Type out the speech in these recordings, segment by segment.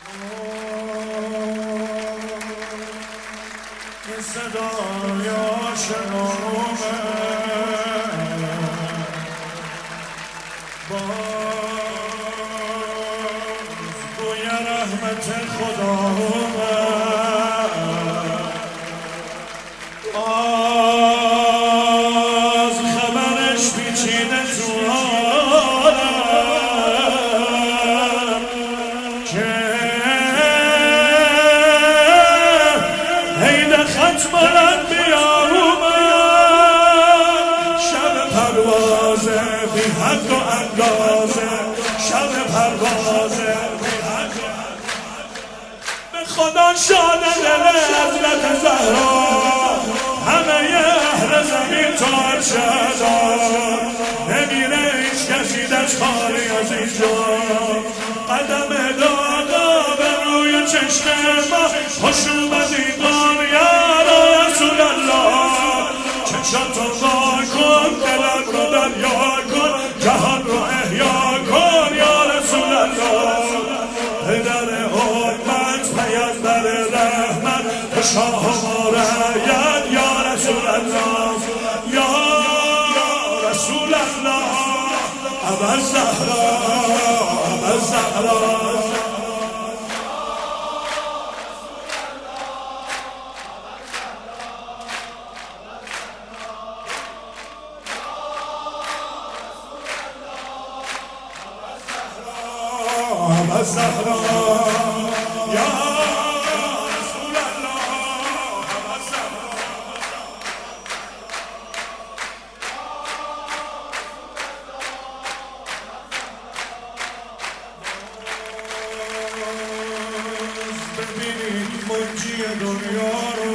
این صدای آشنامه بوی رحمت خدامه از خبرش پیچیده تو عالم که عید ختم بلند بیامد شب پروازه بی حد و اندازه شب پروازه بی حد و به خدا شاد دل حضرت زهرا همه اهل زمین تا ارشدار نمیره هیچ کسی دست خالی از اینجا قدم دادا به روی چشم ما خوش اومدی یا رسول الله چشاتو وا کن دلت رو دریا کن جهان رو احیا کن یا رسول الله پدر امت پیامبر رحمت شاه ما رعیت یا رسول الله یا رسول الله ابا الزهرا ابا الزهرا ابا الزهرا یا رسول الله ابا الزهرا ببینید منجی دنیا رو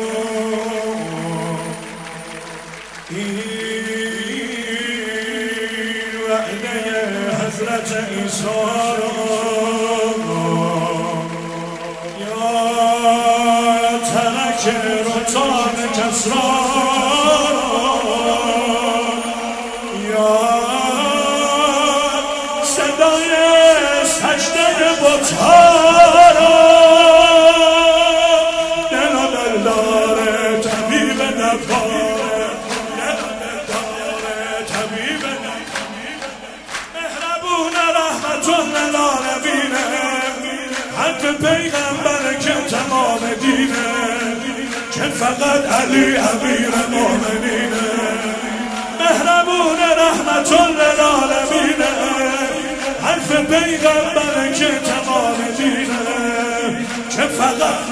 این وعده حضرت عیسی رو رتان کسرا یا صدای سجده بت‌ها را دل و دلدار طبیب نباره دل و دلدار طبیب مهربون رحمت للعالمین حق پیغمبر که تمام دینه که فقط علی امیر مومنینه مهربون رحمت للعالمین حرف پیغمبر که تمام دینه که فقط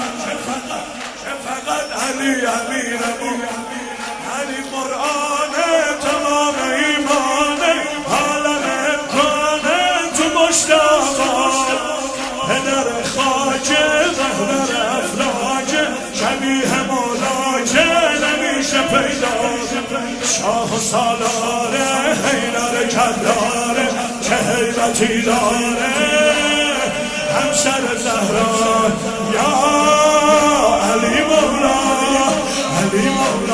علی امیر مومنینه علی قرآن تمام ایمانه عالم امکانه تو مشتاق پدر خاک رهبر افلاک شبیه مولا که نمیشه پیدا شاه و سالاره حیدر کرداره که حیبتی داره همسر زهرا یا علی مولا علی مولا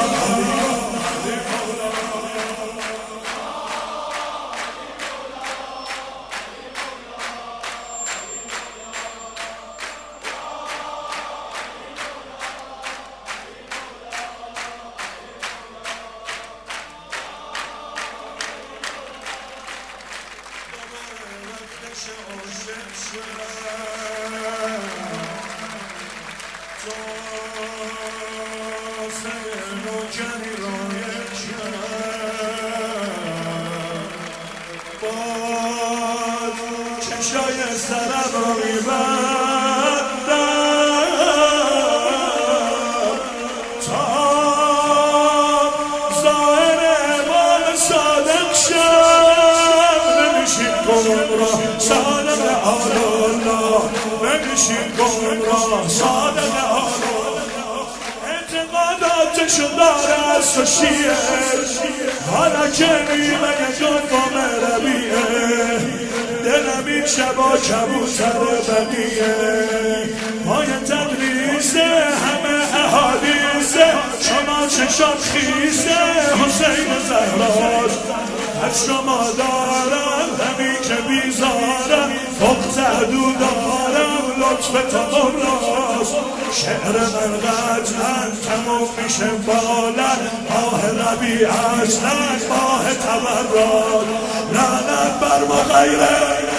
چشای سرم رو میبندم تا ظاهر امام صادق شم نمیشید گمراه صادق آلالله نمیشید گمراه صادق آلالله اعتقاداتشو داره از تو شیعه حالا که میمگه جنبام ربیعه دلم این شبا کبوتر بقیه پای تدریسه همه احادیثه شما چشم خیسه حسین زهراست از شما دارم همین که بیزارم فقط دارم لطف لطف تو مولاست. شعر من قطعا تموم میشه بالا، ماه ربیع اصلا ماه تورات. لعنت بر ما غیره